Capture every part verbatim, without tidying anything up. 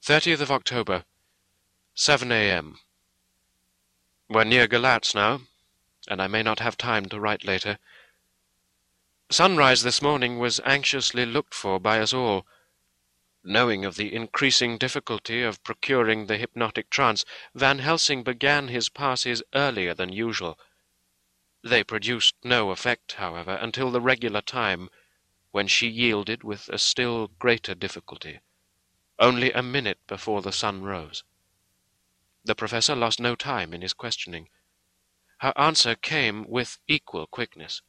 thirtieth of October, seven a m We're near Galatz now, and I may not have time to write later. Sunrise this morning was anxiously looked for by us all. Knowing of the increasing difficulty of procuring the hypnotic trance, Van Helsing began his passes earlier than usual. They produced no effect, however, until the regular time, when she yielded with a still greater difficulty, only a minute before the sun rose. The professor lost no time in his questioning. Her answer came with equal quickness.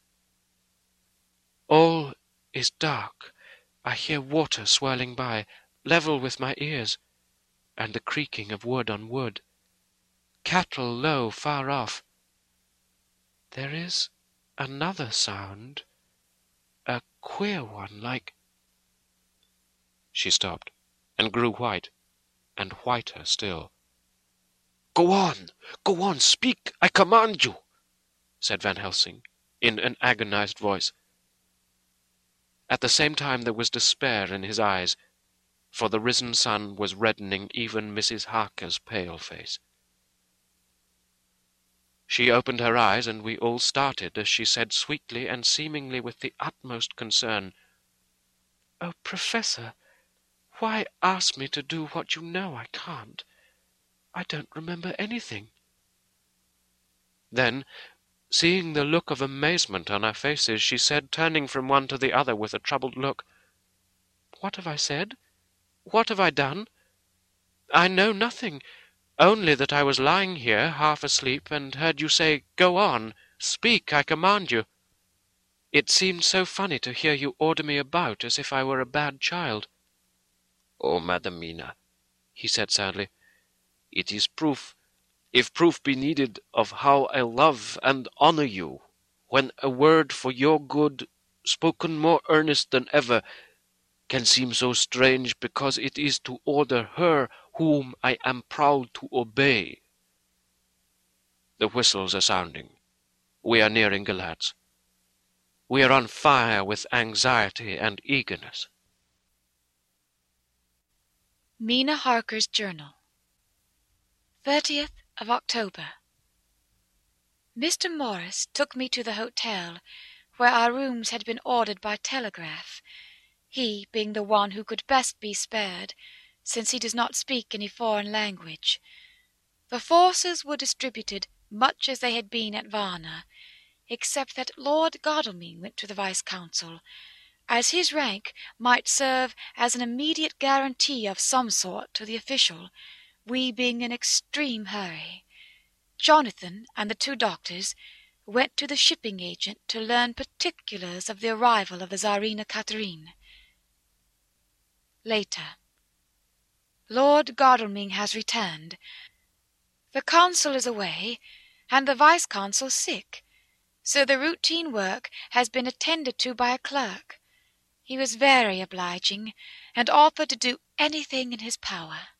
All is dark. I hear water swirling by, level with my ears, and the creaking of wood on wood. Cattle low far off. There is another sound, a queer one, like... She stopped, and grew white, and whiter still. "Go on, go on, speak, I command you," said Van Helsing, in an agonized voice. At the same time there was despair in his eyes, for the risen sun was reddening even Missus Harker's pale face. She opened her eyes, and we all started as she said sweetly and seemingly with the utmost concern, "Oh, Professor, why ask me to do what you know I can't? I don't remember anything." Then, seeing the look of amazement on our faces, she said, turning from one to the other with a troubled look, "What have I said? What have I done? I know nothing, only that I was lying here, half asleep, and heard you say, 'Go on, speak, I command you.' It seemed so funny to hear you order me about as if I were a bad child." "Oh, Madam Mina," he said sadly, "it is proof, if proof be needed, of how I love and honor you, when a word for your good, spoken more earnest than ever, can seem so strange because it is to order her whom I am proud to obey." The whistles are sounding. We are nearing Galatz. We are on fire with anxiety and eagerness. Mina Harker's Journal, thirtieth of October. Mister Morris took me to the hotel, where our rooms had been ordered by telegraph, he being the one who could best be spared, since he does not speak any foreign language. The forces were distributed much as they had been at Varna, except that Lord Godalming went to the Vice-Consul, as his rank might serve as an immediate guarantee of some sort to the official, we being in extreme hurry. Jonathan and the two doctors went to the shipping agent to learn particulars of the arrival of the Tsarina Catherine. Later. Lord Godalming has returned. The consul is away, and the vice-consul sick, so the routine work has been attended to by a clerk. He was very obliging, and offered to do anything in his power.